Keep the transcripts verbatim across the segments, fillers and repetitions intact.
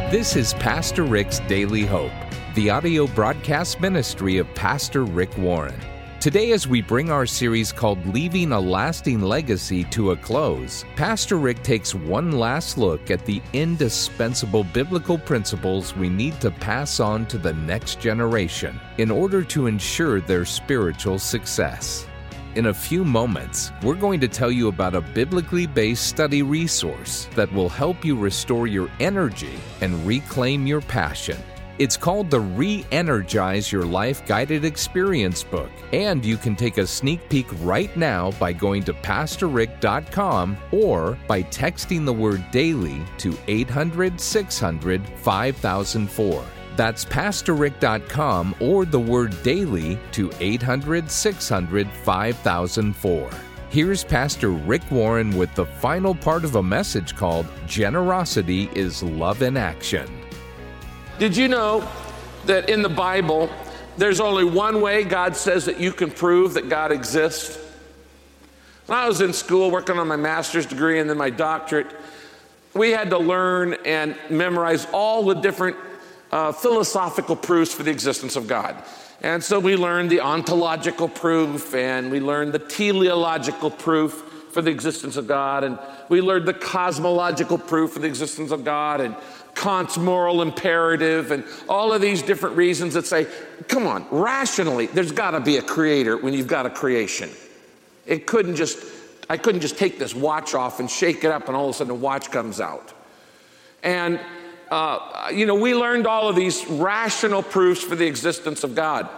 This is Pastor Rick's Daily Hope, the audio broadcast ministry of Pastor Rick Warren. Today, as we bring our series called Leaving a Lasting Legacy to a close, Pastor Rick takes one last look at the indispensable biblical principles we need to pass on to the next generation in order to ensure their spiritual success. In a few moments, we're going to tell you about a biblically based study resource that will help you restore your energy and reclaim your passion. It's called the Re-Energize Your Life Guided Experience book, and you can take a sneak peek right now by going to pastor rick dot com or by texting the word DAILY to eight hundred, six hundred, five thousand four. That's pastor rick dot com or the word DAILY to eight hundred, six hundred, five thousand four. Here's Pastor Rick Warren with the final part of a message called Generosity is Love in Action. Did you know that in the Bible, there's only one way God says that you can prove that God exists? When I was in school working on my master's degree and then my doctorate, we had to learn and memorize all the different uh, philosophical proofs for the existence of God. And so we learned the ontological proof, and we learned the teleological proof for the existence of God, and we learned the cosmological proof for the existence of God, and Kant's moral imperative, and all of these different reasons that say, come on, rationally, there's got to be a creator when you've got a creation. It couldn't just, I couldn't just take this watch off and shake it up and all of a sudden a watch comes out. And, uh, you know, we learned all of these rational proofs for the existence of God.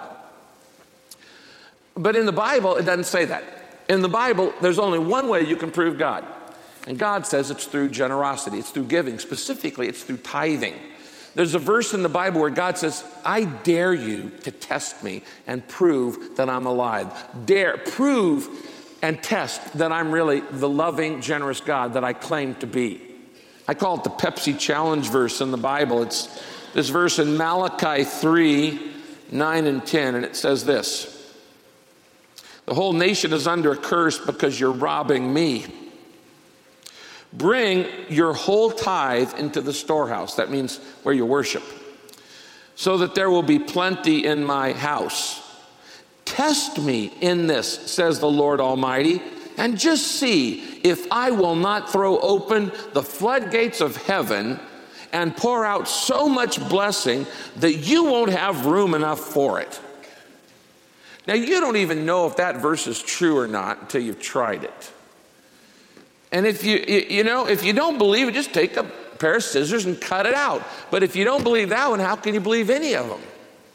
But in the Bible, it doesn't say that. In the Bible, there's only one way you can prove God. And God says it's through generosity, it's through giving. Specifically, it's through tithing. There's a verse in the Bible where God says, I dare you to test me and prove that I'm alive. Dare, prove and test that I'm really the loving, generous God that I claim to be. I call it the Pepsi Challenge verse in the Bible. It's this verse in Malachi three, nine and ten, and it says this. The whole nation is under a curse because you're robbing me. Bring your whole tithe into the storehouse. That means where you worship. So that there will be plenty in my house. Test me in this, says the Lord Almighty, and just see if I will not throw open the floodgates of heaven and pour out so much blessing that you won't have room enough for it. Now, you don't even know if that verse is true or not until you've tried it. And if you, you know, if you don't believe it, just take a pair of scissors and cut it out. But if you don't believe that one, how can you believe any of them?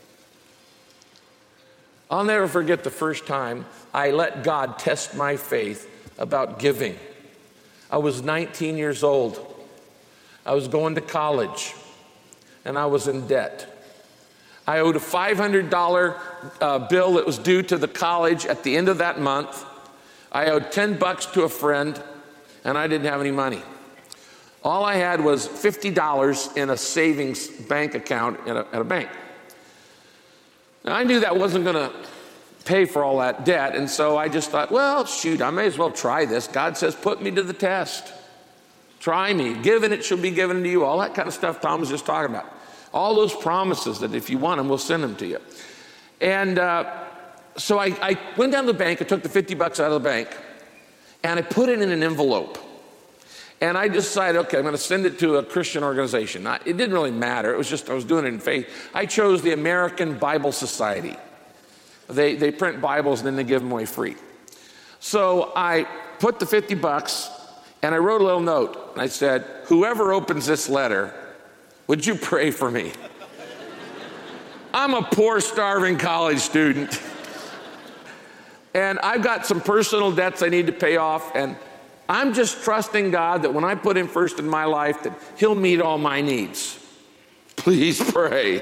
I'll never forget the first time I let God test my faith about giving. I was nineteen years old. I was going to college, and I was in debt. I owed a five hundred dollars uh, bill that was due to the college at the end of that month. I owed ten bucks to a friend, and I didn't have any money. All I had was fifty dollars in a savings bank account at a, at a bank. Now, I knew that wasn't going to pay for all that debt, and so I just thought, well, shoot, I may as well try this. God says, put me to the test. Try me. Given it shall be given to you. All that kind of stuff Tom was just talking about. All those promises that if you want them, we'll send them to you. And uh, so I, I went down to the bank, I took the fifty bucks out of the bank, and I put it in an envelope. And I decided, okay, I'm going to send it to a Christian organization. Not, it didn't really matter. It was just I was doing it in faith. I chose the American Bible Society. They, they print Bibles and then they give them away free. So I put the fifty bucks and I wrote a little note. And I said, whoever opens this letter, would you pray for me? I'm a poor, starving college student. And I've got some personal debts I need to pay off, and I'm just trusting God that when I put him first in my life, that he'll meet all my needs. Please pray.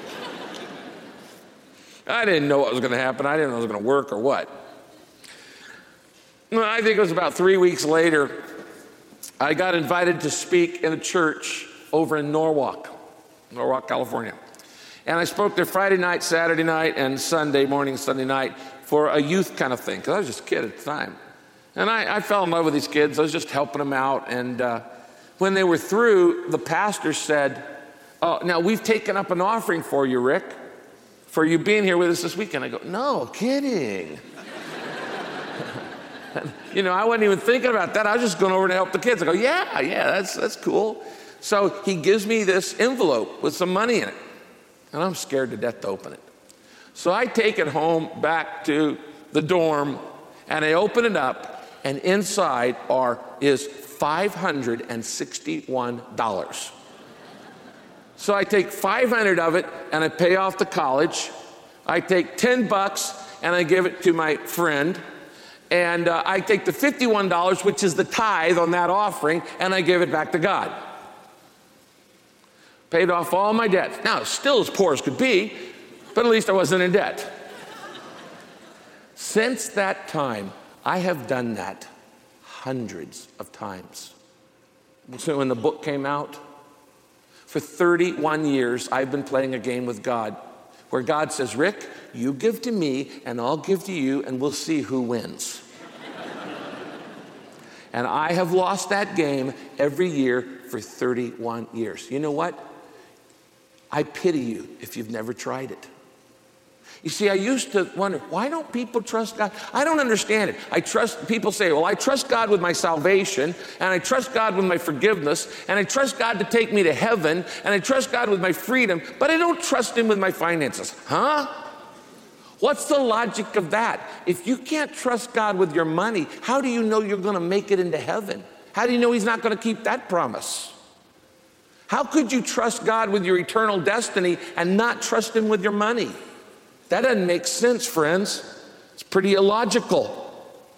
I didn't know what was going to happen. I didn't know it was going to work or what. Well, I think it was about three weeks later, I got invited to speak in a church over in Norwalk, Norwalk, California. And I spoke there Friday night, Saturday night, and Sunday morning, Sunday night for a youth kind of thing, because I was just a kid at the time. And I, I fell in love with these kids. I was just helping them out. And uh, when they were through, the pastor said, oh, now we've taken up an offering for you, Rick, for you being here with us this weekend. I go, no, kidding. You know, I wasn't even thinking about that. I was just going over to help the kids. I go, yeah, yeah, that's that's cool. So he gives me this envelope with some money in it, and I'm scared to death to open it. So I take it home back to the dorm, and I open it up, and inside are is five hundred sixty-one dollars. So I take five hundred of it, and I pay off the college. I take ten bucks, and I give it to my friend. And uh, I take the fifty-one dollars, which is the tithe on that offering, and I give it back to God. Paid off all my debts. Now, still as poor as could be, but at least I wasn't in debt. Since that time, I have done that hundreds of times. So when the book came out, for thirty-one years, I've been playing a game with God, where God says, Rick, you give to me, and I'll give to you, and we'll see who wins. And I have lost that game every year for thirty-one years. You know what? I pity you if you've never tried it. You see, I used to wonder, why don't people trust God? I don't understand it. I trust, people say, well, I trust God with my salvation, and I trust God with my forgiveness, and I trust God to take me to heaven, and I trust God with my freedom, but I don't trust him with my finances. Huh? What's the logic of that? If you can't trust God with your money, how do you know you're going to make it into heaven? How do you know he's not going to keep that promise? How could you trust God with your eternal destiny and not trust him with your money? That doesn't make sense, friends. It's pretty illogical.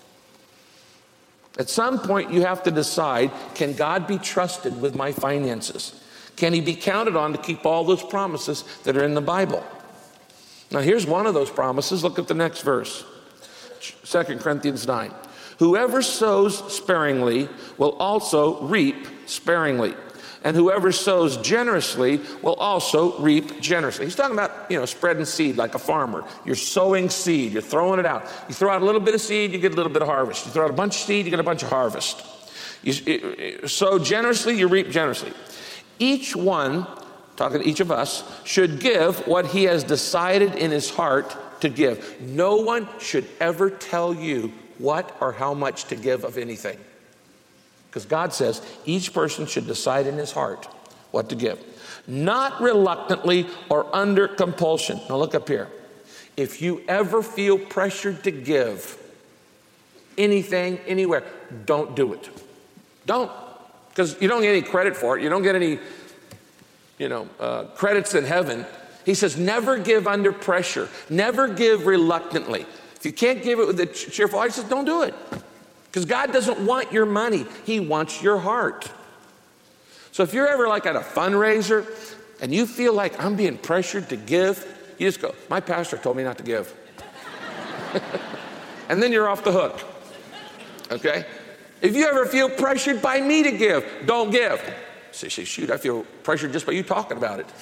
At some point, you have to decide, can God be trusted with my finances? Can he be counted on to keep all those promises that are in the Bible? Now, here's one of those promises. Look at the next verse, Second Corinthians nine. Whoever sows sparingly will also reap sparingly. And whoever sows generously will also reap generously. He's talking about, you know, spreading seed like a farmer. You're sowing seed. You're throwing it out. You throw out a little bit of seed, you get a little bit of harvest. You throw out a bunch of seed, you get a bunch of harvest. You sow generously, you reap generously. Each one, talking to each of us, should give what he has decided in his heart to give. No one should ever tell you what or how much to give of anything. Because God says each person should decide in his heart what to give. Not reluctantly or under compulsion. Now look up here. If you ever feel pressured to give anything, anywhere, don't do it. Don't. Because you don't get any credit for it. You don't get any, you know, uh, credits in heaven. He says never give under pressure. Never give reluctantly. If you can't give it with a cheerful heart, he says don't do it. Because God doesn't want your money. He wants your heart. So if you're ever like at a fundraiser and you feel like I'm being pressured to give, you just go, my pastor told me not to give. And then you're off the hook. Okay? If you ever feel pressured by me to give, don't give. Say, so, shoot, I feel pressured just by you talking about it.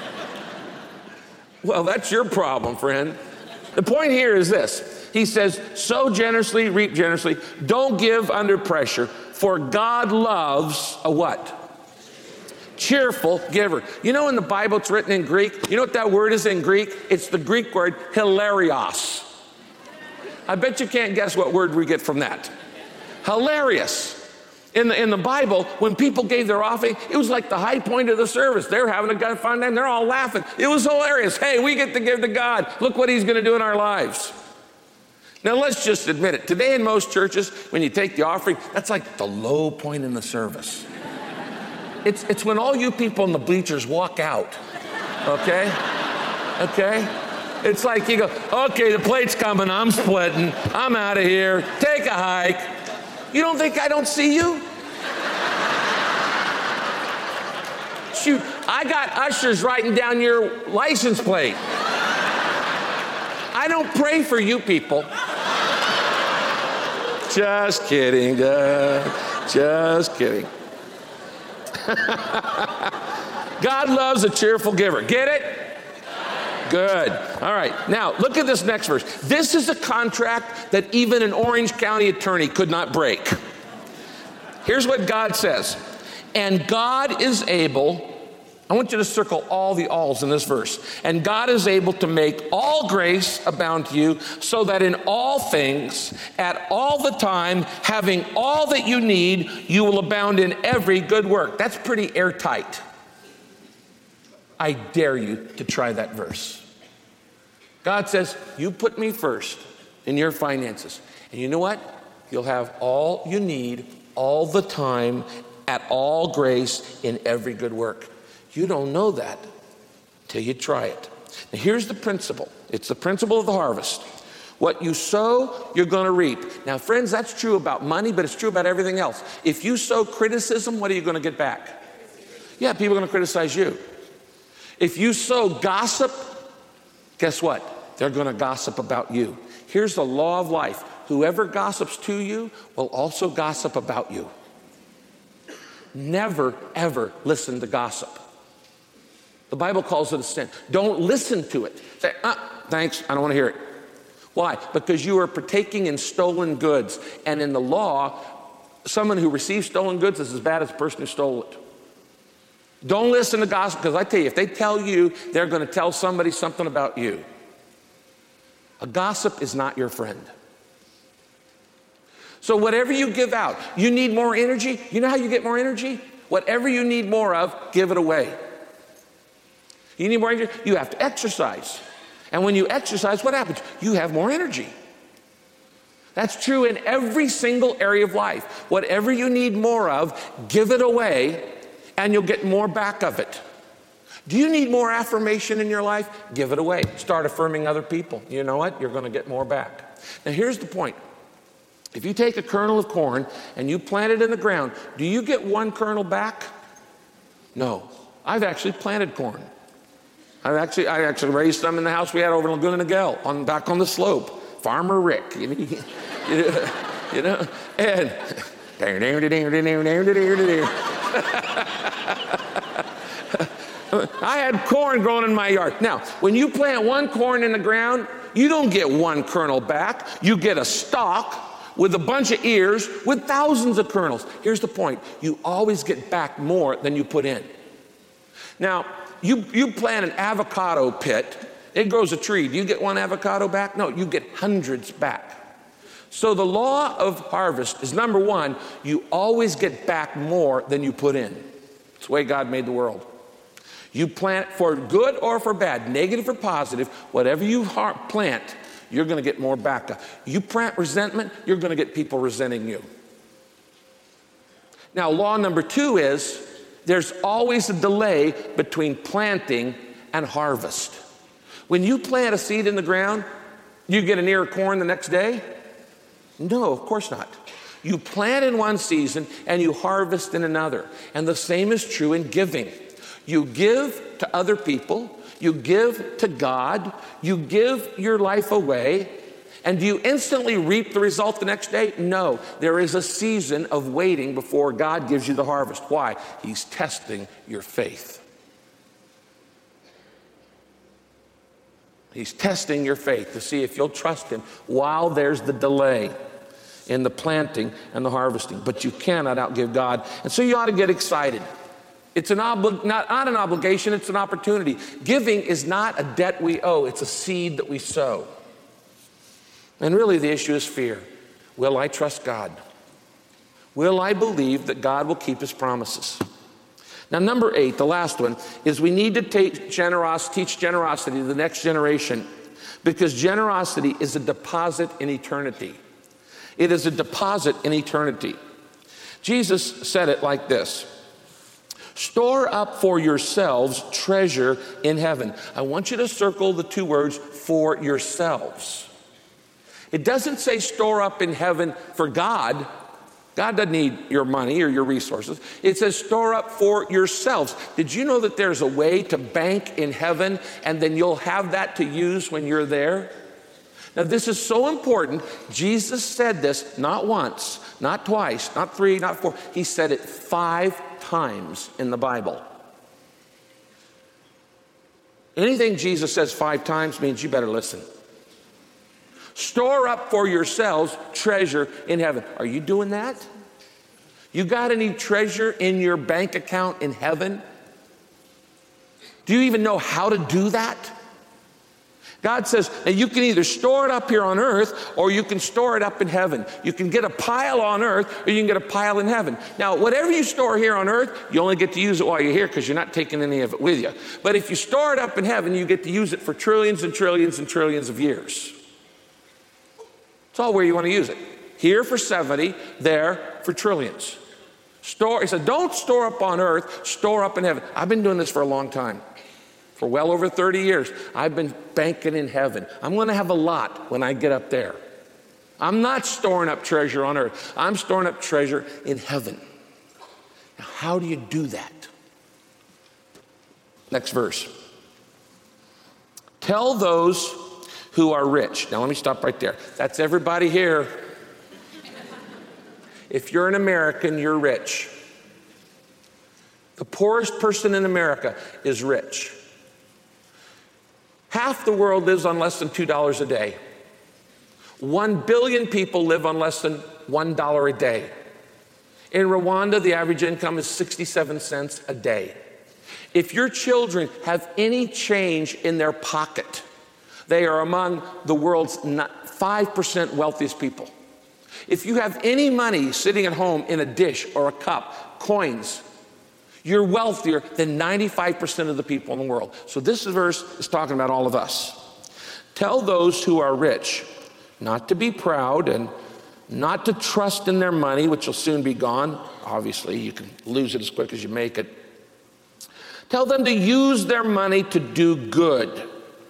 Well, that's your problem, friend. The point here is this. He says, sow generously, reap generously. Don't give under pressure, for God loves a what? Cheerful giver. You know in the Bible it's written in Greek? You know what that word is in Greek? It's the Greek word hilarios. I bet you can't guess what word we get from that. Hilarious. In the, in the Bible, when people gave their offering, it was like the high point of the service. They were having a good fun time. They're all laughing. It was hilarious. Hey, we get to give to God. Look what he's going to do in our lives. Now, let's just admit it. Today in most churches, when you take the offering, that's like the low point in the service. It's, it's when all you people in the bleachers walk out, okay? Okay? It's like you go, okay, the plate's coming, I'm splitting, I'm out of here, take a hike. You don't think I don't see you? Shoot, I got ushers writing down your license plate. I don't pray for you people. Just kidding, uh, just kidding. God loves a cheerful giver. Get it? Good. All right. Now, look at this next verse. This is a contract that even an Orange County attorney could not break. Here's what God says. And God is able, I want you to circle all the alls in this verse. And God is able to make all grace abound to you, so that in all things, at all the time, having all that you need, you will abound in every good work. That's pretty airtight. I dare you to try that verse. God says, you put me first in your finances. And you know what? You'll have all you need all the time, at all grace, in every good work. You don't know that till you try it. Now here's the principle. It's the principle of the harvest. What you sow, you're going to reap. Now friends, that's true about money, but it's true about everything else. If you sow criticism, what are you going to get back? Yeah, people are going to criticize you. If you sow gossip, guess what? They're going to gossip about you. Here's the law of life. Whoever gossips to you will also gossip about you. Never, ever listen to gossip. The Bible calls it a sin. Don't listen to it. Say, ah, thanks, I don't want to hear it. Why? Because you are partaking in stolen goods. And in the law, someone who receives stolen goods is as bad as the person who stole it. Don't listen to gossip, because I tell you, if they tell you, they're going to tell somebody something about you. A gossip is not your friend. So whatever you give out, you need more energy. You know how you get more energy? Whatever you need more of, give it away. You need more energy? You have to exercise. And when you exercise, what happens? You have more energy. That's true in every single area of life. Whatever you need more of, give it away, and you'll get more back of it. Do you need more affirmation in your life? Give it away. Start affirming other people. You know what? You're going to get more back. Now here's the point. If you take a kernel of corn and you plant it in the ground, do you get one kernel back? No. I've actually planted corn. I actually, I actually raised some in the house we had over in Laguna Niguel, on back on the slope. Farmer Rick, you know, you know, you know and I had corn growing in my yard. Now, when you plant one corn in the ground, you don't get one kernel back. You get a stalk with a bunch of ears with thousands of kernels. Here's the point. You always get back more than you put in. Now, you, you plant an avocado pit, it grows a tree. Do you get one avocado back? No, you get hundreds back. So the law of harvest is, number one, you always get back more than you put in. It's the way God made the world. You plant for good or for bad, negative or positive, whatever you plant, you're going to get more back. You plant resentment, you're going to get people resenting you. Now, law number two is, there's always a delay between planting and harvest. When you plant a seed in the ground, you get an ear of corn the next day? No, of course not. You plant in one season and you harvest in another. And the same is true in giving. You give to other people, you give to God, you give your life away, and do you instantly reap the result the next day? No, there is a season of waiting before God gives you the harvest. Why? He's testing your faith. He's testing your faith to see if you'll trust him while there's the delay in the planting and the harvesting. But you cannot outgive God. And so you ought to get excited. It's an obli- not, not an obligation, it's an opportunity. Giving is not a debt we owe, it's a seed that we sow. And really the issue is fear. Will I trust God? Will I believe that God will keep his promises? Now, number eight, the last one, is we need to take generos- teach generosity to the next generation, because generosity is a deposit in eternity. It is a deposit in eternity. Jesus said it like this: store up for yourselves treasure in heaven. I want you to circle the two words, for yourselves. It doesn't say store up in heaven for God. God doesn't need your money or your resources. It says store up for yourselves. Did you know that there's a way to bank in heaven and then you'll have that to use when you're there? Now this is so important. Jesus said this not once, not twice, not three, not four. He said it five times in the Bible. Anything Jesus says five times means you better listen. Store up for yourselves treasure in heaven. Are you doing that? You got any treasure in your bank account in heaven? Do you even know how to do that? God says, now you can either store it up here on earth or you can store it up in heaven. You can get a pile on earth or you can get a pile in heaven. Now, whatever you store here on earth, you only get to use it while you're here because you're not taking any of it with you. But if you store it up in heaven, you get to use it for trillions and trillions and trillions of years. It's all where you want to use it. Here for seventy, there for trillions. Store, he said, don't store up on earth, store up in heaven. I've been doing this for a long time. For well over thirty years, I've been banking in heaven. I'm going to have a lot when I get up there. I'm not storing up treasure on earth. I'm storing up treasure in heaven. Now, how do you do that? Next verse. Tell those who are rich. Now, let me stop right there. That's everybody here. If you're an American, you're rich. The poorest person in America is rich. Half the world lives on less than two dollars a day. One billion people live on less than one dollar a day. In Rwanda, the average income is sixty-seven cents a day. If your children have any change in their pocket, they are among the world's five percent wealthiest people. If you have any money sitting at home in a dish or a cup, coins, you're wealthier than ninety-five percent of the people in the world. So this verse is talking about all of us. Tell those who are rich not to be proud and not to trust in their money, which will soon be gone. Obviously, you can lose it as quick as you make it. Tell them to use their money to do good.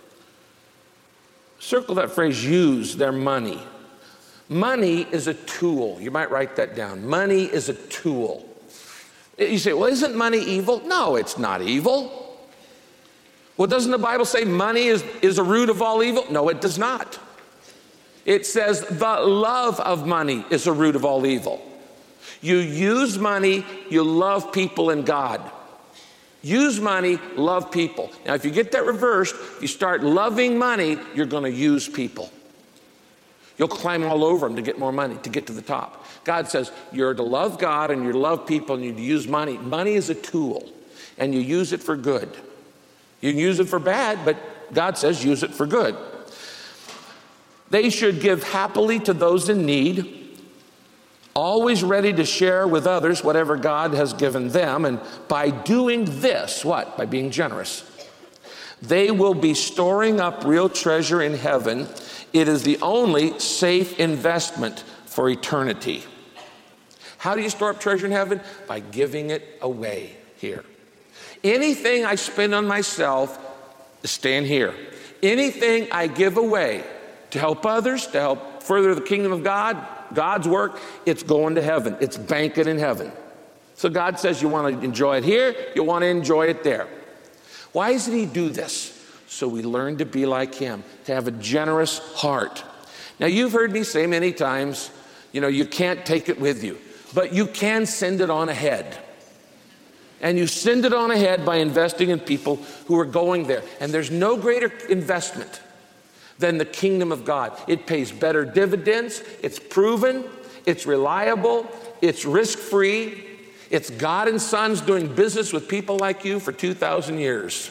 Circle that phrase, use their money. Money is a tool. You might write that down. Money is a tool. You say, well, isn't money evil? No, it's not evil. Well, doesn't the Bible say money is, is a root of all evil? No, it does not. It says the love of money is a root of all evil. You use money, you love people and God. Use money, love people. Now, if you get that reversed, you start loving money, you're going to use people. You'll climb all over them to get more money, to get to the top. God says you're to love God and you're to love people and you to use money. Money is a tool and you use it for good. You can use it for bad, but God says use it for good. They should give happily to those in need, always ready to share with others whatever God has given them. And by doing this, what? By being generous, they will be storing up real treasure in heaven. It is the only safe investment for eternity. How do you store up treasure in heaven? By giving it away here. Anything I spend on myself is staying here. Anything I give away to help others, to help further the kingdom of God, God's work, it's going to heaven. It's banking in heaven. So God says you want to enjoy it here, you want to enjoy it there. Why does he do this? So we learn to be like him, to have a generous heart. Now, you've heard me say many times, you know, you can't take it with you, but you can send it on ahead. And you send it on ahead by investing in people who are going there. And there's no greater investment than the kingdom of God. It pays better dividends. It's proven. It's reliable. It's risk-free. It's God and sons doing business with people like you for two thousand years.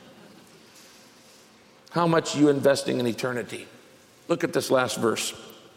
How much are you investing in eternity? Look at this last verse.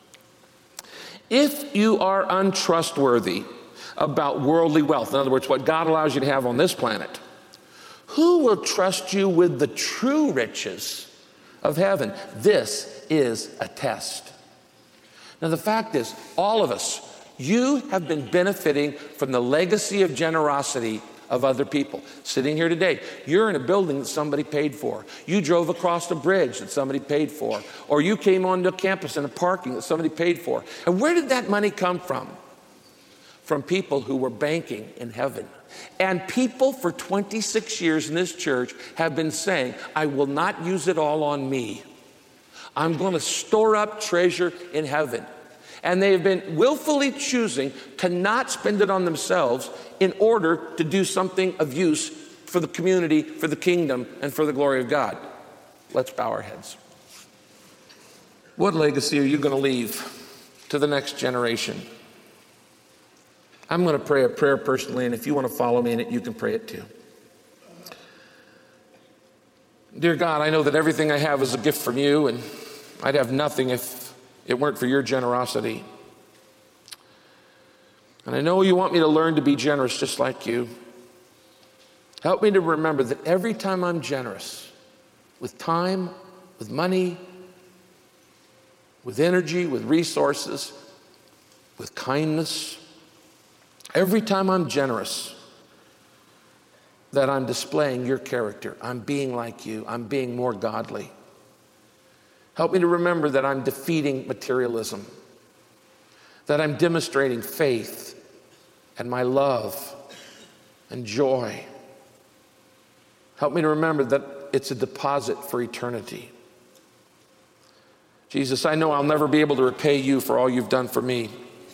If you are untrustworthy about worldly wealth, in other words, what God allows you to have on this planet, who will trust you with the true riches of heaven? This is a test. Now, the fact is, all of us, you have been benefiting from the legacy of generosity of other people. Sitting here today, you're in a building that somebody paid for. You drove across a bridge that somebody paid for. Or you came onto a campus in a parking that somebody paid for. And where did that money come from? From people who were banking in heaven. And people for twenty-six years in this church have been saying, I will not use it all on me. I'm going to store up treasure in heaven. And they have been willfully choosing to not spend it on themselves in order to do something of use for the community, for the kingdom, and for the glory of God. Let's bow our heads. What legacy are you going to leave to the next generation? I'm going to pray a prayer personally, and if you want to follow me in it, you can pray it too. Dear God, I know that everything I have is a gift from you, and I'd have nothing if it weren't for your generosity. And I know you want me to learn to be generous just like you. Help me to remember that every time I'm generous, with time, with money, with energy, with resources, with kindness, every time I'm generous, that I'm displaying your character. I'm being like you. I'm being more godly. Help me to remember that I'm defeating materialism, that I'm demonstrating faith and my love and joy. Help me to remember that it's a deposit for eternity. Jesus, I know I'll never be able to repay you for all you've done for me,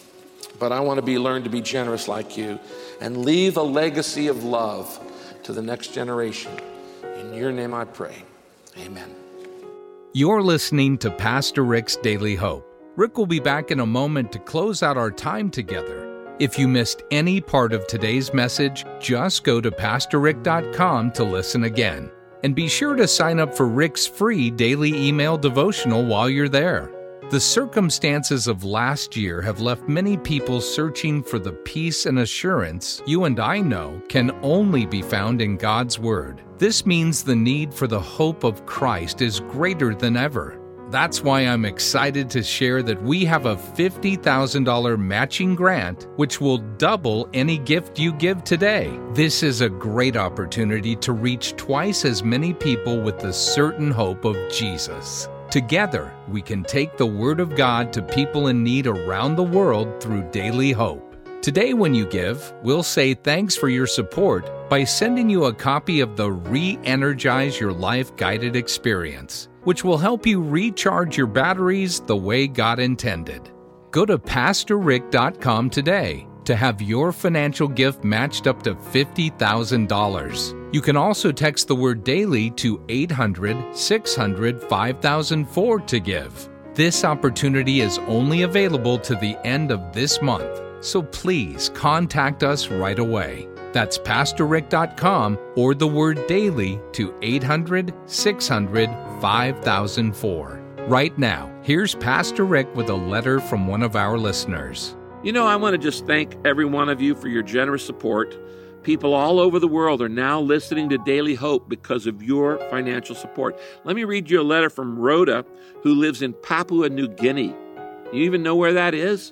but I want to be learn to be generous like you and leave a legacy of love to the next generation. In your name I pray. Amen. You're listening to Pastor Rick's Daily Hope. Rick will be back in a moment to close out our time together. If you missed any part of today's message, just go to pastor rick dot com to listen again. And be sure to sign up for Rick's free daily email devotional while you're there. The circumstances of last year have left many people searching for the peace and assurance you and I know can only be found in God's Word. This means the need for the hope of Christ is greater than ever. That's why I'm excited to share that we have a fifty thousand dollars matching grant, which will double any gift you give today. This is a great opportunity to reach twice as many people with the certain hope of Jesus. Together, we can take the Word of God to people in need around the world through Daily Hope. Today when you give, we'll say thanks for your support by sending you a copy of the Re-Energize Your Life Guided Experience, which will help you recharge your batteries the way God intended. Go to pastor rick dot com today to have your financial gift matched up to fifty thousand dollars. You can also text the word DAILY to eight hundred, six hundred, five thousand four to give. This opportunity is only available to the end of this month, so please contact us right away. That's pastor rick dot com or the word DAILY to eight hundred, six hundred, five thousand four. Right now, here's Pastor Rick with a letter from one of our listeners. You know, I want to just thank every one of you for your generous support. People all over the world are now listening to Daily Hope because of your financial support. Let me read you a letter from Rhoda, who lives in Papua New Guinea. You even know where that is?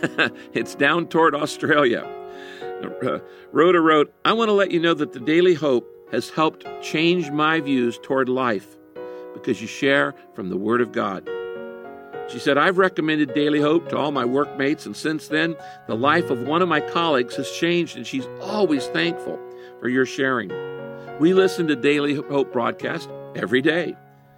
It's down toward Australia. Uh, Rhoda wrote, I want to let you know that the Daily Hope has helped change my views toward life because you share from the Word of God. She said, I've recommended Daily Hope to all my workmates, and since then, the life of one of my colleagues has changed, and she's always thankful for your sharing. We listen to Daily Hope broadcast every day.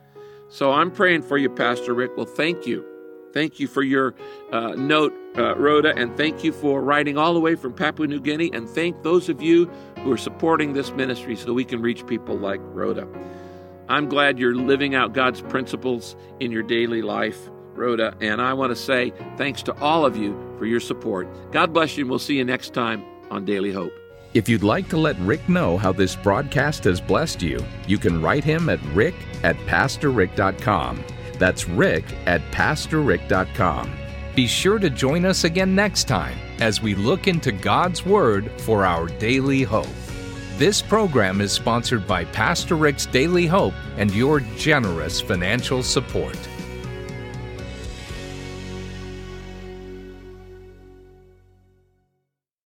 So I'm praying for you, Pastor Rick. Well, thank you. Thank you for your uh, note, uh, Rhoda, and thank you for writing all the way from Papua New Guinea, and thank those of you who are supporting this ministry so we can reach people like Rhoda. I'm glad you're living out God's principles in your daily life, Rhoda, and I want to say thanks to all of you for your support. God bless you, and we'll see you next time on Daily Hope. If you'd like to let Rick know how this broadcast has blessed you, you can write him at rick at pastor rick dot com. That's rick at pastor rick dot com. Be sure to join us again next time as we look into God's Word for our daily hope. This program is sponsored by Pastor Rick's Daily Hope and your generous financial support.